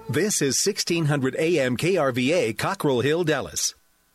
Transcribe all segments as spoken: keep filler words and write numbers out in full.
This is sixteen hundred A M K R V A, Cockrell Hill, Dallas.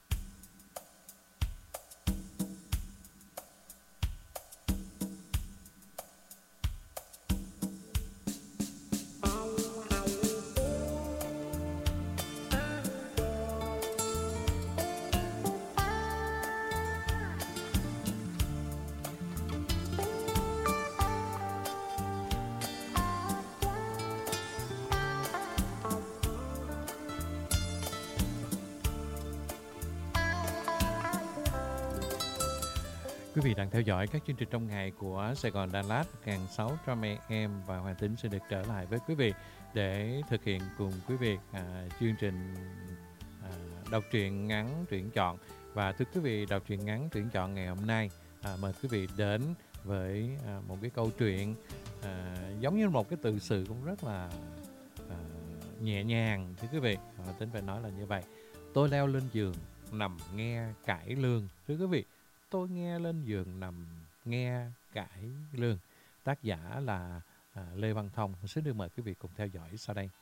Quý vị đang theo dõi các chương trình trong ngày của Sài Gòn Đà Lạt một nghìn sáu trăm A M và Hoàng Tính sẽ được trở lại với quý vị để thực hiện cùng quý vị à, chương trình à, đọc truyện ngắn tuyển chọn. Và thưa quý vị, đọc truyện ngắn tuyển chọn ngày hôm nay à, mời quý vị đến với à, một cái câu chuyện à, giống như một cái tự sự cũng rất là à, nhẹ nhàng. Thưa quý vị, Hoàng Tính phải nói là như vậy. Tôi leo lên giường nằm nghe cải lương. Thưa quý vị, tôi nghe lên giường nằm nghe cải lương. Tác giả là à, Lê Văn Thông. Xin được mời quý vị cùng theo dõi sau đây.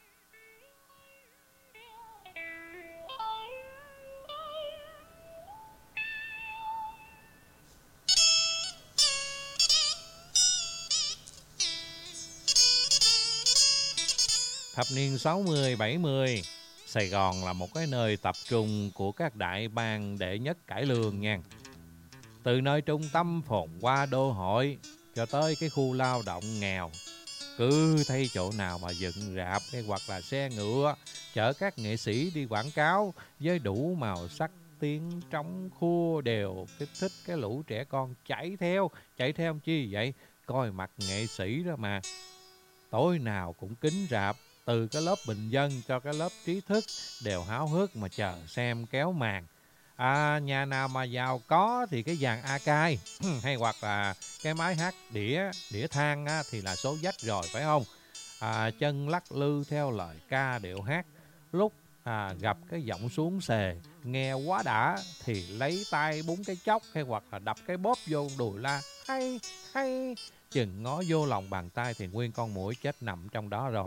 Thập niên sáu mươi bảy mươi, Sài Gòn là một cái nơi tập trung của các đại bang đệ nhất cải lương nha. Từ nơi trung tâm phồn hoa đô hội cho tới cái khu lao động nghèo, cứ thấy chỗ nào mà dựng rạp hay hoặc là xe ngựa chở các nghệ sĩ đi quảng cáo với đủ màu sắc tiếng trống khua đều kích thích cái lũ trẻ con chạy theo. Chạy theo chi vậy? Coi mặt nghệ sĩ đó mà. Tối nào cũng kín rạp, từ cái lớp bình dân cho cái lớp trí thức đều háo hức mà chờ xem kéo màn. À, nhà nào mà giàu có thì cái dàn A-cai hay hoặc là cái máy hát đĩa đĩa than á, thì là số dách rồi phải không? À, chân lắc lư theo lời ca điệu hát. Lúc à, gặp cái giọng xuống xề nghe quá đã thì lấy tay búng cái chốc hay hoặc là đập cái bóp vô đùi la hay hay. Chừng ngó vô lòng bàn tay thì nguyên con muỗi chết nằm trong đó rồi.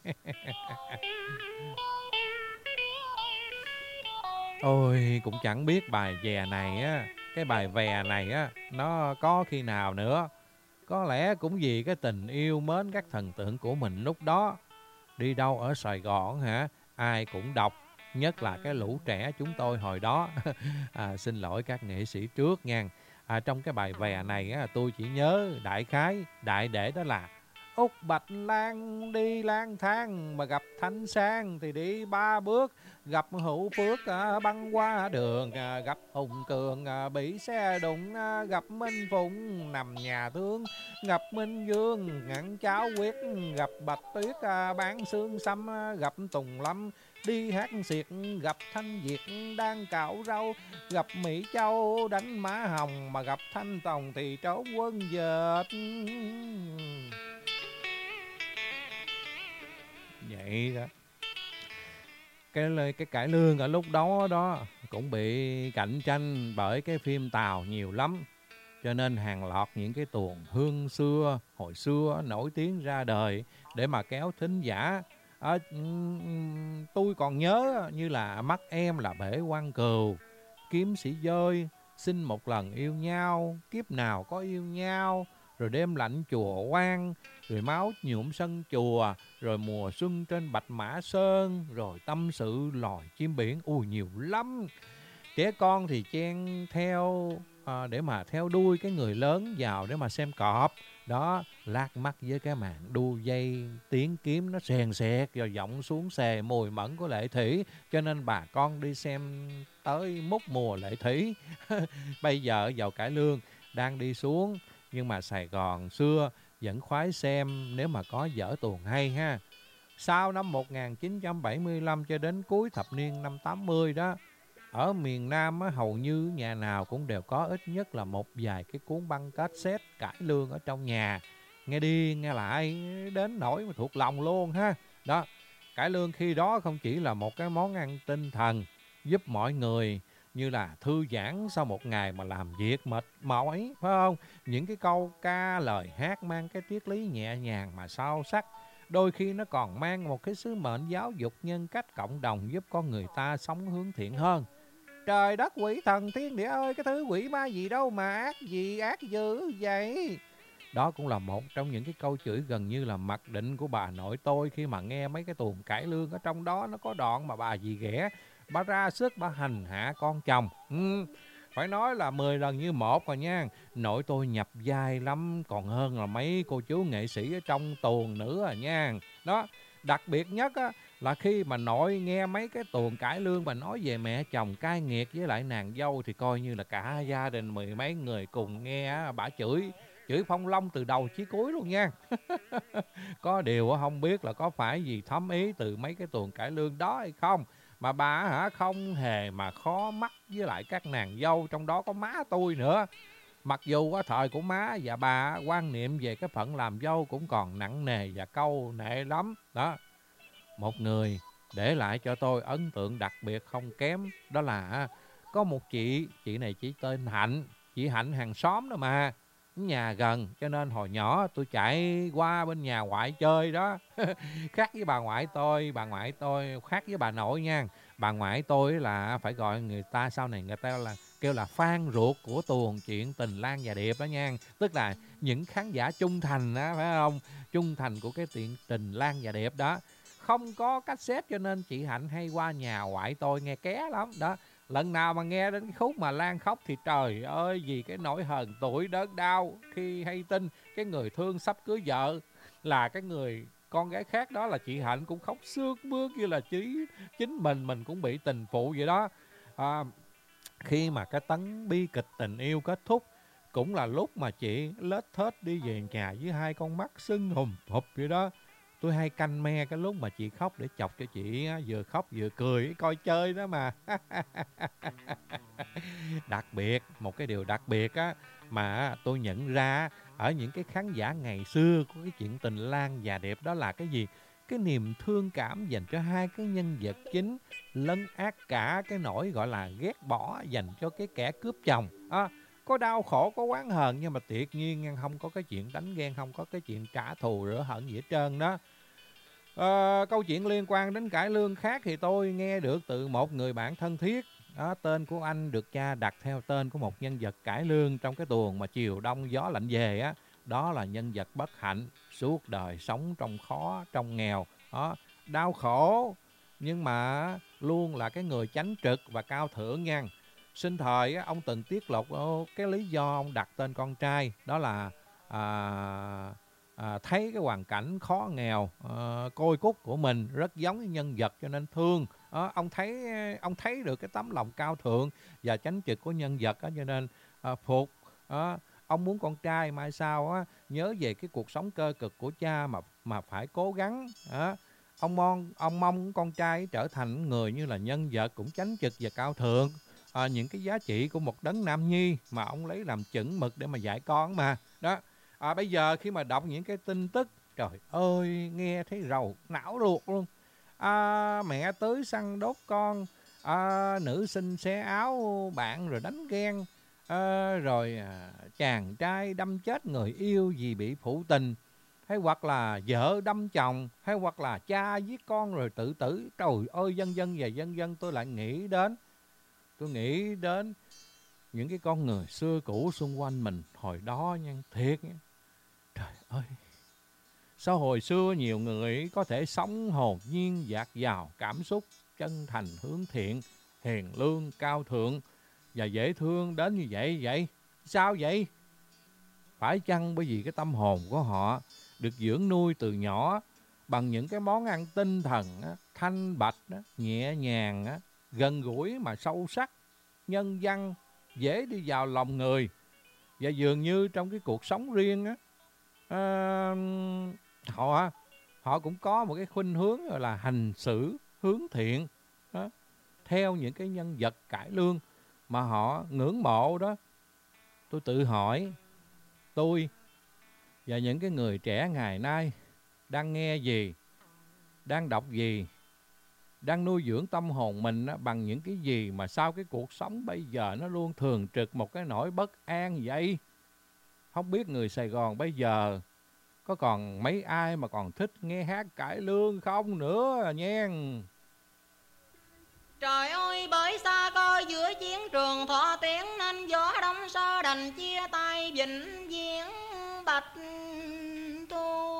Ôi, cũng chẳng biết bài vè này á, cái bài vè này á, nó có khi nào nữa. Có lẽ cũng vì cái tình yêu mến các thần tượng của mình lúc đó. Đi đâu ở Sài Gòn hả, ai cũng đọc, nhất là cái lũ trẻ chúng tôi hồi đó. À, xin lỗi các nghệ sĩ trước nha. À, trong cái bài vè này á, tôi chỉ nhớ đại khái, đại để đó là Úc Bạch Lan đi lang thang mà gặp Thanh Sang thì đi ba bước, gặp Hữu Phước à, băng qua đường, à, gặp Hùng Cường à, bị xe đụng, à, gặp Minh Phụng nằm nhà thương, gặp Minh Dương ngặn cháo quyết, gặp Bạch Tuyết à, bán xương xăm, à, gặp Tùng Lâm đi hát xiệt, gặp Thanh Việt đang cạo rau, gặp Mỹ Châu đánh má hồng mà gặp Thanh Tòng thì trốn quân dệt. Vậy đó. Cái cái cải lương ở lúc đó đó cũng bị cạnh tranh bởi cái phim Tàu nhiều lắm. Cho nên hàng loạt những cái tuồng hương xưa hồi xưa nổi tiếng ra đời để mà kéo thính giả. À, tôi còn nhớ như là Mắt Em là Bể Quan Cừu, Kiếm Sĩ Dơi, Xin Một Lần Yêu Nhau, Kiếp Nào Có Yêu Nhau, rồi Đêm Lạnh Chùa Quan, rồi Máu Nhuộm Sân Chùa, rồi Mùa Xuân Trên Bạch Mã Sơn, rồi Tâm Sự Loài Chim Biển. Ui, nhiều lắm. Trẻ con thì chen theo à, để mà theo đuôi cái người lớn vào để mà xem cọp. Đó, lát mắt với cái màn đu dây, tiếng kiếm nó xèn xẹt, rồi giọng xuống xề mùi mẫn của Lệ Thủy. Cho nên bà con đi xem tới mút mùa Lệ Thủy. Bây giờ vào cải lương đang đi xuống, nhưng mà Sài Gòn xưa vẫn khoái xem nếu mà có dở tuồng hay ha. Sau năm một nghìn chín trăm bảy mươi lăm cho đến cuối thập niên năm tám mươi đó, ở miền Nam á, hầu như nhà nào cũng đều có ít nhất là một vài cái cuốn băng cassette cải lương ở trong nhà. Nghe đi nghe lại đến nỗi mà thuộc lòng luôn ha. Đó, cải lương khi đó không chỉ là một cái món ăn tinh thần giúp mọi người như là thư giãn sau một ngày mà làm việc mệt mỏi, phải không? Những cái câu ca lời hát mang cái triết lý nhẹ nhàng mà sâu sắc. Đôi khi nó còn mang một cái sứ mệnh giáo dục nhân cách cộng đồng, giúp con người ta sống hướng thiện hơn. Trời đất quỷ thần thiên địa ơi, cái thứ quỷ ma gì đâu mà ác gì ác dữ vậy. Đó cũng là một trong những cái câu chửi gần như là mặc định của bà nội tôi khi mà nghe mấy cái tuồng cải lương. Ở trong đó nó có đoạn mà bà dì ghẻ, bà ra sức bà hành hạ con chồng. Ừ, phải nói là mười lần như một rồi nha. Nội tôi nhập vai lắm, còn hơn là mấy cô chú nghệ sĩ ở trong tuồng nữa à nha. Đó, đặc biệt nhất á, là khi mà nội nghe mấy cái tuồng cải lương mà nói về mẹ chồng cay nghiệt với lại nàng dâu, thì coi như là cả gia đình mười mấy người cùng nghe bà chửi chửi Phong Long từ đầu chí cuối luôn nha. Có điều không biết là có phải vì thấm ý từ mấy cái tuồng cải lương đó hay không, mà bà hả không hề mà khó mắt với lại các nàng dâu, trong đó có má tôi nữa. Mặc dù á, thời của má và bà quan niệm về cái phận làm dâu cũng còn nặng nề và câu nệ lắm đó. Một người để lại cho tôi ấn tượng đặc biệt không kém, đó là có một chị, chị này chỉ tên Hạnh, chị Hạnh hàng xóm đó mà, nhà gần cho nên hồi nhỏ tôi chạy qua bên nhà ngoại chơi đó. Khác với bà ngoại tôi, bà ngoại tôi khác với bà nội nha. Bà ngoại tôi là phải gọi người ta sau này người ta là kêu là fan ruột của tuồng chuyện Tình Lang Và Điệp đó nha. Tức là những khán giả trung thành đó, phải không? Trung thành của cái chuyện Tình Lang Và Điệp đó. Không có cassette cho nên chị Hạnh hay qua nhà ngoại tôi nghe ké lắm đó. Lần nào mà nghe đến cái khúc mà Lan khóc thì trời ơi, vì cái nỗi hờn tuổi đớn đau khi hay tin cái người thương sắp cưới vợ là cái người con gái khác, đó là chị Hạnh, cũng khóc sướt mướt như là chí, chính mình mình cũng bị tình phụ vậy đó. À, khi mà cái tấn bi kịch tình yêu kết thúc cũng là lúc mà chị lết thết đi về nhà với hai con mắt sưng hùm hụp vậy đó. Tôi hay canh me cái lúc mà chị khóc để chọc cho chị vừa khóc vừa cười coi chơi đó mà. Đặc biệt, một cái điều đặc biệt á mà tôi nhận ra ở những cái khán giả ngày xưa của cái chuyện Tình Lang Và Điệp, đó là cái gì? Cái niềm thương cảm dành cho hai cái nhân vật chính, lấn át cả cái nỗi gọi là ghét bỏ dành cho cái kẻ cướp chồng. À, có đau khổ, có oán hờn, nhưng mà tuyệt nhiên không có cái chuyện đánh ghen, không có cái chuyện trả thù rửa hận gì hết trơn đó. À, câu chuyện liên quan đến cải lương khác thì tôi nghe được từ một người bạn thân thiết. Đó, tên của anh được cha đặt theo tên của một nhân vật cải lương trong cái tuồng mà chiều đông gió lạnh về á. Đó là nhân vật bất hạnh, suốt đời sống trong khó, trong nghèo, đó, đau khổ, nhưng mà luôn là cái người chánh trực và cao thượng nha. Sinh thời á, ông từng tiết lộ cái lý do ông đặt tên con trai, đó là à, à, thấy cái hoàn cảnh khó nghèo, à, côi cút của mình rất giống với nhân vật cho nên thương. À, ông thấy ông thấy được cái tấm lòng cao thượng và chánh trực của nhân vật á, cho nên à, phục. À, ông muốn con trai mai sau á, nhớ về cái cuộc sống cơ cực của cha mà mà phải cố gắng. À, ông mong ông mong con trai trở thành người như là nhân vật cũng chánh trực và cao thượng. À, những cái giá trị của một đấng nam nhi mà ông lấy làm chuẩn mực để mà dạy con mà đó. À, bây giờ khi mà đọc những cái tin tức, trời ơi, nghe thấy rầu não ruột luôn. À, mẹ tới săn đốt con, à, nữ sinh xé áo bạn rồi đánh ghen, à, rồi à, chàng trai đâm chết người yêu vì bị phụ tình, hay hoặc là vợ đâm chồng, hay hoặc là cha giết con rồi tự tử. Trời ơi, dân dân và dân dân tôi lại nghĩ đến tôi nghĩ đến những cái con người xưa cũ xung quanh mình hồi đó nha, thiệt nha. Trời ơi, sao hồi xưa nhiều người có thể sống hồn nhiên, dạt dào cảm xúc, chân thành, hướng thiện, hiền lương, cao thượng và dễ thương đến như vậy vậy? Sao vậy? Phải chăng bởi vì cái tâm hồn của họ được dưỡng nuôi từ nhỏ bằng những cái món ăn tinh thần á, thanh bạch á, nhẹ nhàng á, gần gũi mà sâu sắc, nhân văn, dễ đi vào lòng người, và dường như trong cái cuộc sống riêng á, à, họ họ cũng có một cái khuynh hướng gọi là hành xử hướng thiện đó, theo những cái nhân vật cải lương mà họ ngưỡng mộ đó. Tôi tự hỏi, tôi và những cái người trẻ ngày nay đang nghe gì, đang đọc gì, đang nuôi dưỡng tâm hồn mình á, bằng những cái gì mà sau cái cuộc sống bây giờ nó luôn thường trực một cái nỗi bất an vậy? Không biết người Sài Gòn bây giờ Có còn mấy ai mà còn thích nghe hát cải lương không nữa nha. Trời ơi bởi xa coi giữa chiến trường thọ tiến, nên gió đông sơ đành chia tay vĩnh viễn bạch thu.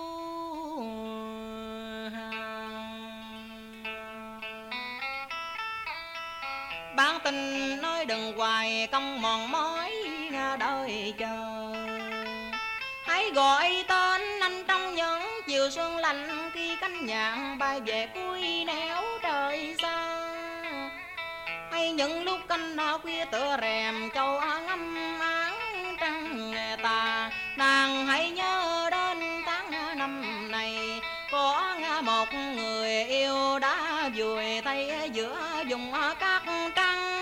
Bản tình nói đừng hoài công mòn mỏi đợi chờ, hãy gọi tên anh trong những chiều xuân lạnh, khi cánh nhạn bay về cuối nẻo trời xa. Hay những lúc canh khuya tựa rèm châu ngâm áng trăng tà, nàng hãy nhớ đến tháng năm này có một người yêu đã vùi thay giữa vùng cát trắng.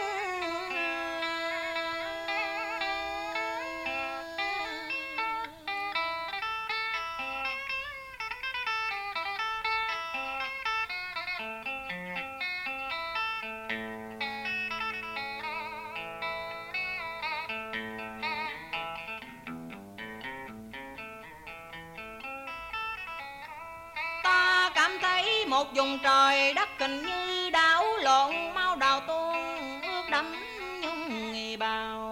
Một vùng trời đất hình như đảo lộn, mau đào tuôn ướt đẫm nhung nghì bào.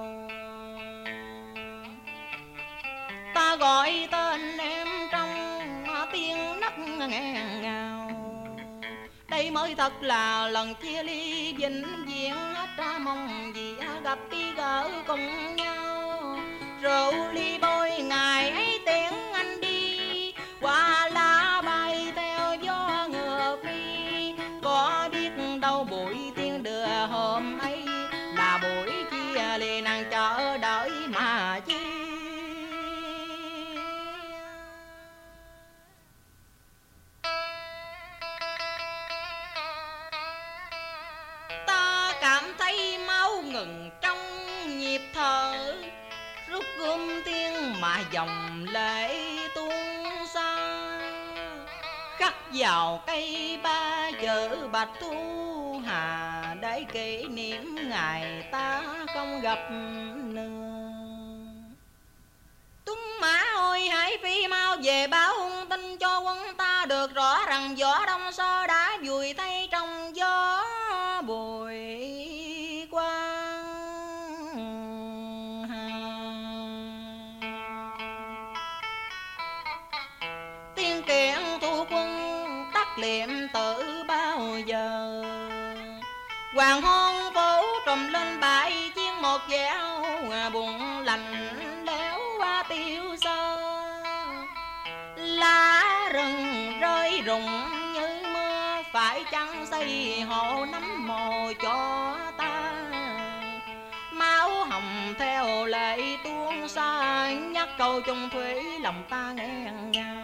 Ta gọi tên em trong tiếng nấc nghẹn ngào, đây mới thật là lần chia ly vĩnh viễn. Hết ra mong gì gặp đi gỡ cùng nhau, rượu ly bôi ngày ấy tiễn anh đi, qua lá bay theo gió ngựa phi. Có biết đâu buổi tiên đưa hôm ấy là buổi chia ly, nàng chờ đợi mà chi. Ta cảm thấy máu ngừng trong nhịp thở, rút gươm tiên mà dòng lệ tuôn xa. Khắc vào cây ba chữ bạch thu hà, để kỷ niệm ngày ta không gặp nữa. Tuấn mã ôi hãy phi mau về báo hung tin cho quân ta, được rõ rằng võ đông sơ đã vùi thay trong gió bụi quang. Tiên kiện thu quân tắt liệm tự bao giờ, hoàng hôn phố trùm lên bãi chiến một dẻo buồn lạnh lẽo qua tiêu sơ. Lá rừng rơi rụng như mưa, phải chăng xây hộ nắm mồ cho ta. Máu hồng theo lệ tuôn xa, nhắc câu chung thủy lòng ta nghẹn ngào.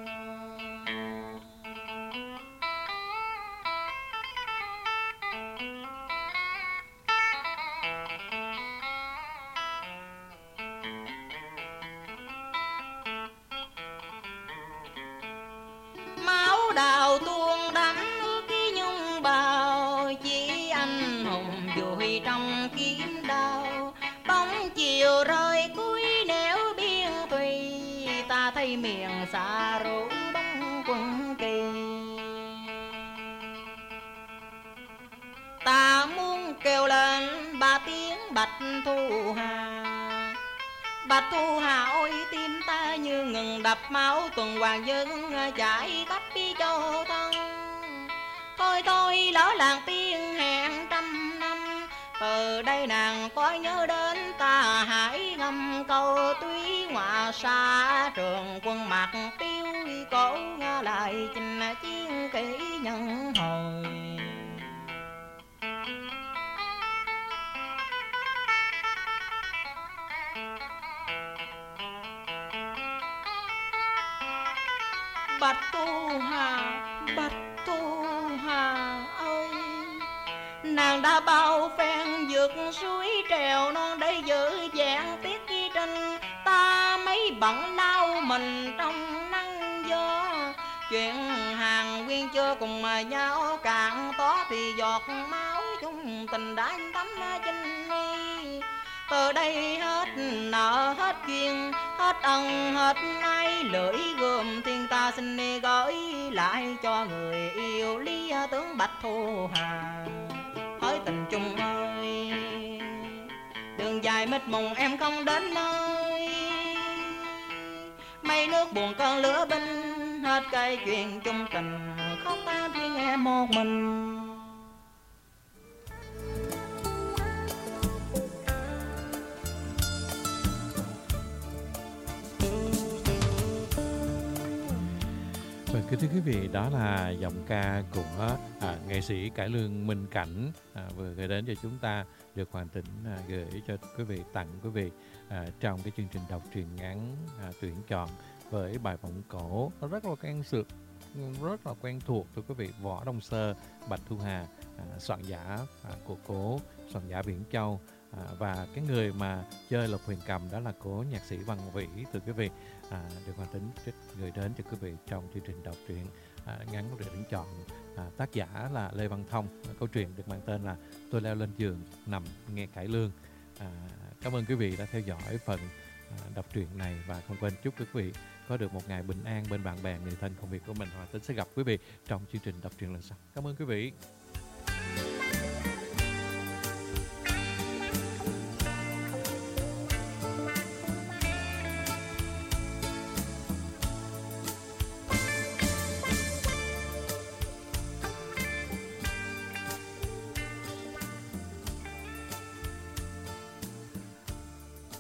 Đào tuôn đánh ướt cái nhung bào, chỉ anh hùng vùi trong kiếm đao. Bóng chiều rơi cuối nẻo biên thùy, ta thấy miền xa rủ bóng quân kỳ. Ta muốn kêu lên ba tiếng bạch thu hà, bạch thu hà ôi tim ta như ngừng đập, máu tuần hoàng dân chảy khắp đi châu thân. Thôi thôi lỡ làng tiên hẹn trăm năm, từ đây nàng có nhớ đến ta hãy ngâm câu túy ngoại xa. Trường quân mặt tiêu cổ lại chinh chiến kỷ nhân hồi. Bạch Thu Hà, Bạch Thu Hà ơi, nàng đã bao phen vượt suối trèo non để giữ vẹn tiết ghi trên. Ta mấy bận lao mình trong nắng gió, chuyện hàng nguyên chưa cùng mà nhau cạn tó thì giọt máu chung tình đã thấm chinh mi. Từ đây hết nợ hết duyên, hết hết ân hết ái, lưỡi gươm thiên ta xin đi gửi lại cho người yêu lý tướng Bạch Thu Hà. Hỡi tình chung ơi, đường dài mịt mùng em không đến nơi, mây nước buồn cơn lửa binh, hết cây chuyện chung tình khóc ta riêng em một mình. Vâng, kính thưa quý vị, đó là giọng ca của à, nghệ sĩ cải lương Minh Cảnh à, vừa gửi đến cho chúng ta, được Hoàng Tĩnh à, gửi cho quý vị, tặng quý vị à, trong cái chương trình đọc truyện ngắn à, tuyển chọn với bài vọng cổ nó rất là quen thuộc, rất là quen thuộc thưa quý vị. Võ Đông Sơ, Bạch Thu Hà, à, soạn giả à, của cố soạn giả Viễn Châu, à, và cái người mà chơi lục huyền cầm đó là cố nhạc sĩ Văn Vĩ thưa quý vị. À, được Hoàng Tĩnh gửi đến cho quý vị trong chương trình đọc truyện à, ngắn tuyển chọn. À, tác giả là Lê Văn Thông, à, câu chuyện được mang tên là Tôi leo lên giường nằm nghe cải lương. À, cảm ơn quý vị đã theo dõi phần à, đọc truyện này, và không quên chúc quý vị có được một ngày bình an bên bạn bè, người thân, công việc của mình. Hoàng Tĩnh sẽ gặp quý vị trong chương trình đọc truyện lần sau. Cảm ơn quý vị.